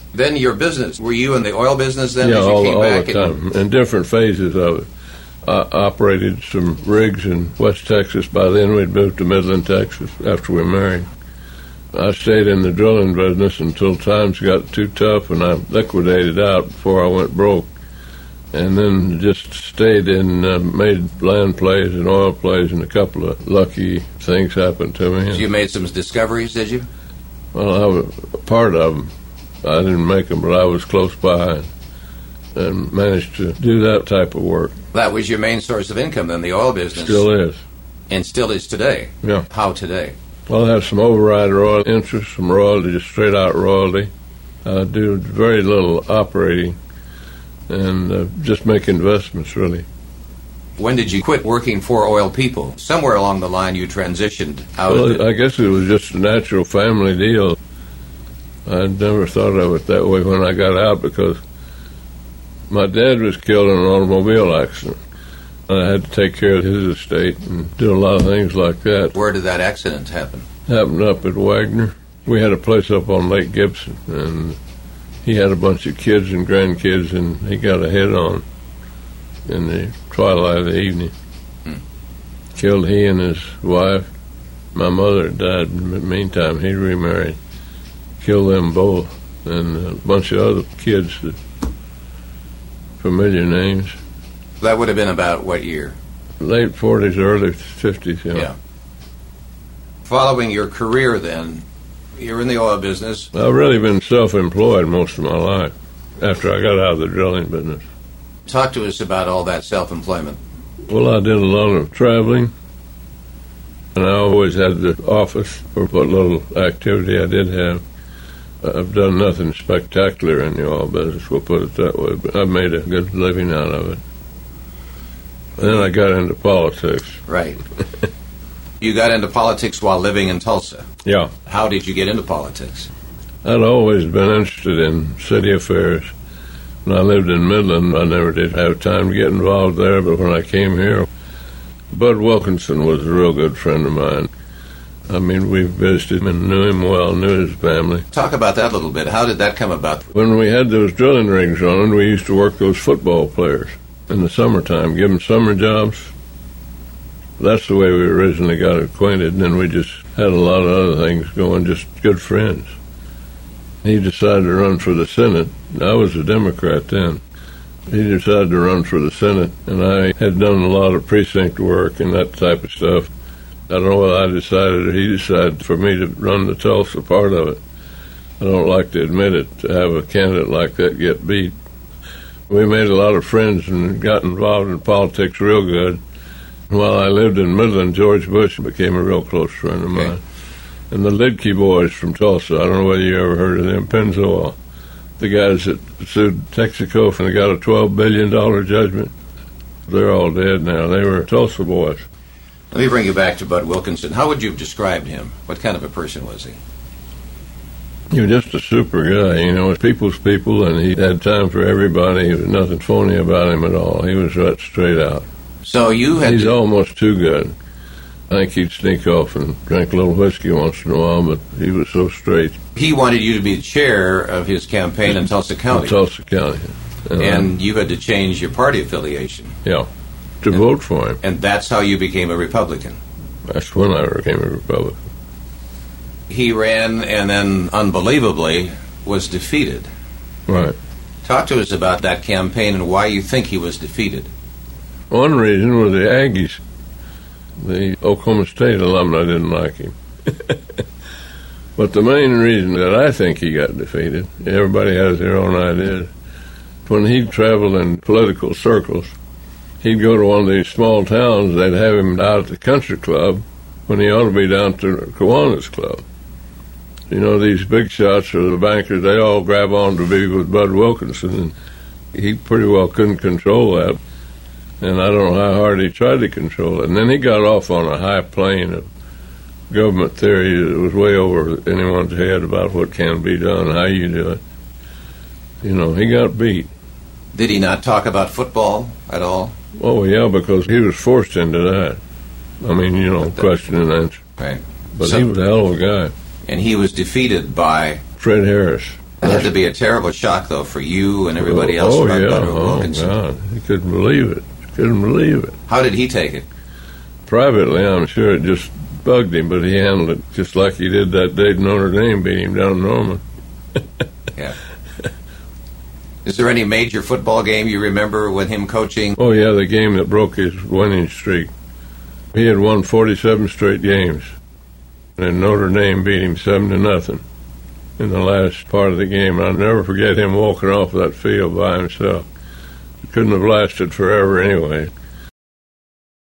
Then your business, were you in the oil business then? Yeah, as you all came back the time, in different phases of it. I operated some rigs in West Texas. By then we'd moved to Midland, Texas, after we married. I stayed in the drilling business until times got too tough, and I liquidated out before I went broke. And then just stayed in, made land plays and oil plays, and a couple of lucky things happened to me. So you made some discoveries, did you? Well, I was part of them. I didn't make them, but I was close by and managed to do that type of work. That was your main source of income then, the oil business? Still is. And still is today? Yeah. How today? Well, I have some override oil interest, some royalty, just straight out royalty. I do very little operating and just make investments, really. When did you quit working for oil people? Somewhere along the line you transitioned out of it. Well, I guess it was just a natural family deal. I'd never thought of it that way when I got out, because my dad was killed in an automobile accident. I had to take care of his estate and do a lot of things like that. Where did that accident happen? Happened up at Wagner. We had a place up on Lake Gibson, and he had a bunch of kids and grandkids, and he got a head-on in the twilight of the evening. Killed he and his wife. My mother died in the meantime. He remarried. Killed them both, and a bunch of other kids, that familiar names. That would have been about what year? Late 40s, early 50s, Yeah. Following your career then, you're in the oil business. I've really been self-employed most of my life after I got out of the drilling business. Talk to us about all that self-employment. Well, I did a lot of traveling, and I always had the office for what little activity I did have. I've done nothing spectacular in the oil business, we'll put it that way, but I've made a good living out of it. And then I got into politics. Right. You got into politics while living in Tulsa. Yeah. How did you get into politics? I'd always been interested in city affairs. When I lived in Midland, I never did have time to get involved there, but when I came here, Bud Wilkinson was a real good friend of mine. I mean, we visited him and knew him well, knew his family. Talk about that a little bit. How did that come about? When we had those drilling rigs on, we used to work those football players in the summertime, give them summer jobs. That's the way we originally got acquainted, and then we just had a lot of other things going, just good friends. He decided to run for the Senate. I was a Democrat then. He decided to run for the Senate, and I had done a lot of precinct work and that type of stuff. I don't know whether I decided or he decided for me to run the Tulsa part of it. I don't like to admit it, to have a candidate like that get beat. We made a lot of friends and got involved in politics real good. While I lived in Midland, George Bush became a real close friend of mine. And the Lidke boys from Tulsa, I don't know whether you ever heard of them, Pennzoil. The guys that sued Texaco and got a $12 billion judgment. They're all dead now. They were Tulsa boys. Let me bring you back to Bud Wilkinson. How would you have described him? What kind of a person was he? He was just a super guy, you know, people's people, and he had time for everybody. There was nothing phony about him at all. He was right straight out. So you had... He's almost too good. I think he'd sneak off and drink a little whiskey once in a while, but he was so straight. He wanted you to be the chair of his campaign in Tulsa County. Tulsa County. And you had to change your party affiliation. Yeah, to vote for him. And that's how you became a Republican. That's when I became a Republican. He ran and then, unbelievably, was defeated. Right. Talk to us about that campaign and why you think he was defeated. One reason was the Aggies. The Oklahoma State alumni didn't like him. But the main reason that I think he got defeated, everybody has their own ideas. When he'd travel in political circles, he'd go to one of these small towns, they'd have him out at the country club when he ought to be down to Kiwanis Club. You know, these big shots or the bankers, they all grab on to be with Bud Wilkinson, and he pretty well couldn't control that. And I don't know how hard he tried to control it. And then he got off on a high plane of government theory that was way over anyone's head about what can be done, how you do it. You know, he got beat. Did he not talk about football at all? Oh, yeah, because he was forced into that. I mean, you know, question and answer. Right. But so, he was a hell of a guy. And he was defeated by? Fred Harris. That had to be a terrible shock, though, for you and everybody else. Oh, yeah. Oh, God. He couldn't believe it. Couldn't believe it. How did he take it? Privately, I'm sure it just bugged him, but he handled it just like he did that day Notre Dame beat him down in Norman. Yeah. Is there any major football game you remember with him coaching? Oh, yeah, the game that broke his winning streak. He had won 47 straight games, and Notre Dame beat him 7-0 in the last part of the game. I'll never forget him walking off that field by himself. It couldn't have lasted forever anyway.